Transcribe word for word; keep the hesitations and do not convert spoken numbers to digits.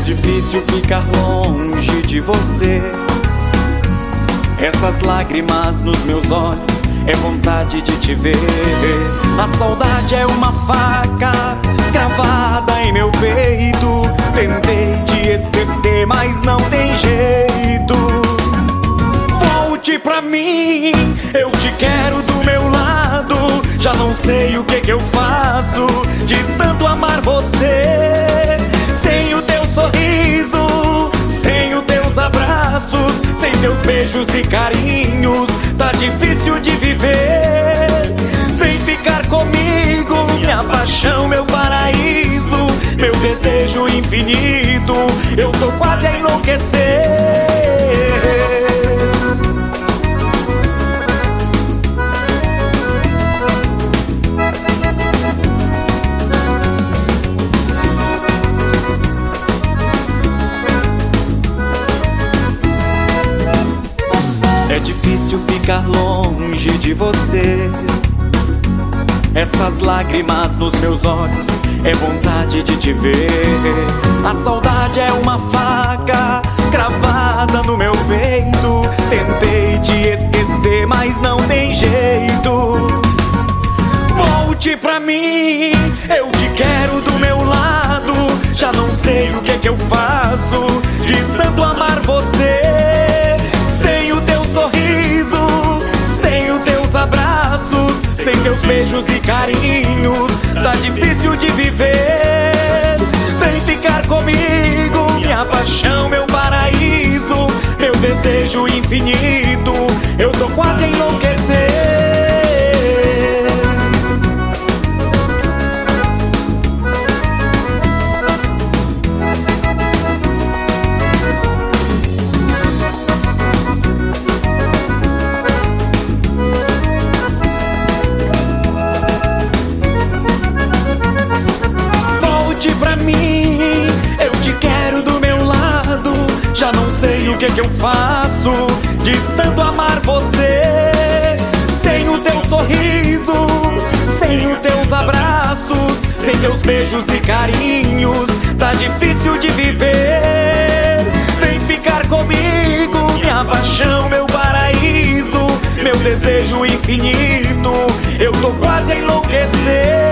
difícil ficar longe de você. Essas lágrimas nos meus olhos é vontade de te ver. A saudade é uma faca cravada em meu peito. Tentei te esquecer, mas não tem jeito. Volte pra mim, eu te quero do meu lado. Já não sei o que que eu faço de tanto amar você. Sem o teu sorriso, sem os teus abraços, sem teus beijos e carinhos, tá difícil de viver. Vem ficar comigo, minha paixão, meu paraíso, meu desejo infinito. Eu tô quase a enlouquecer. É difícil ficar longe de você. Essas lágrimas nos meus olhos é vontade de te ver. A saudade é uma faca cravada no meu peito. Tentei te esquecer, mas não tem jeito. Volte pra mim, eu te quero do meu lado. Já não sei o que que eu faço de tanto amar você. Sem o teu sorriso, sem os teus abraços, sem teus beijos e carinhos, tá difícil de viver. Vem ficar comigo, minha paixão, meu paraíso, meu desejo infinito. Eu tô quase a enlouquecer. Eu te quero do meu lado. Já não sei o que que eu faço de tanto amar você. Sem o teu sorriso, sem os teus abraços, sem teus beijos e carinhos, tá difícil de viver. Vem ficar comigo, minha paixão, meu paraíso, meu desejo infinito. Eu tô quase a enlouquecer.